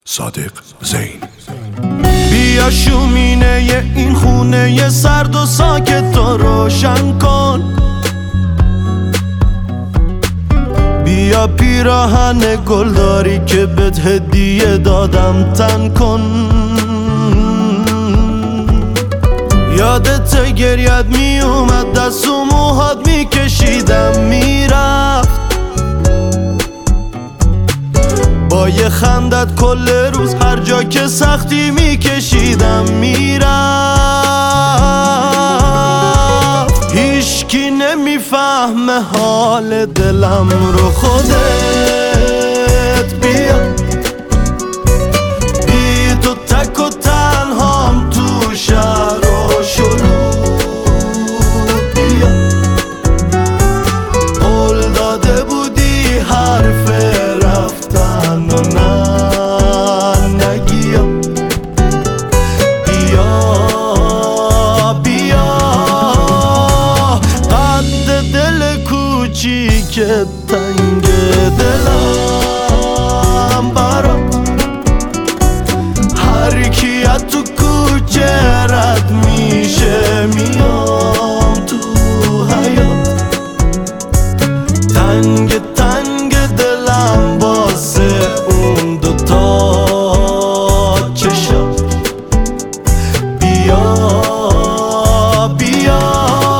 صادق زین. بیا شومینه این خونه سرد و ساکت رو روشن کن، بیا پیراهن گلداری که بهت هدیه دادم تن کن. یادت گریت می اومد دست و موهات می کشیدم میرفت، با یه خندت کل روز هر جا که سختی می کشیدم میرفت. هیچکی نمیفهمه حال دلم رو، خودت بیا بی تو تک و تنهام تو شهر و شلوغ. بیا قول داده بودی حرف رفتن و نگیا. بیا قد دل کوچیک تنگ دلم برا هر کی از تو کوچه رد میشه میام تو حیات. تنگ تنگ دلم واسه اون دوتا چشم. بیا بیا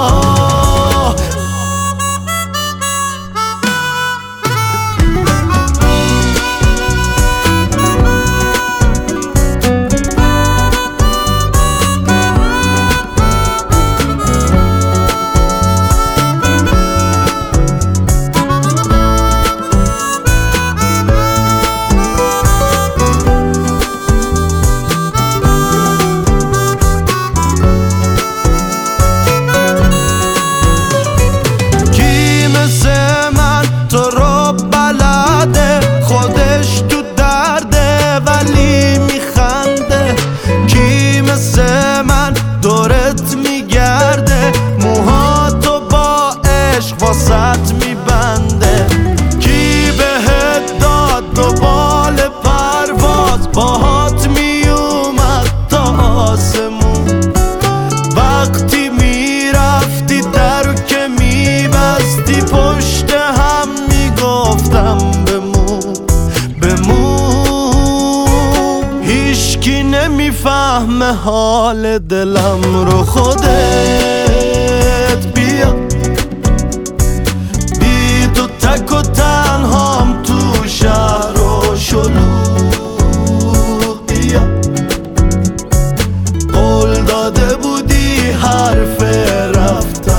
دورت میگرده، موهاتو با عشق واسط میبنده. کی بهت داد دوبال پرواز باهات میومد تا آسمون. وقتی میرفتی درو که میبستی پشت هم میگفتم بمون. هیچکی نمیفهمه حال دلم رو، خودت بیا بی تو تک و تنهام تو شهر و شلوغ. بیا قول داده بودی حرف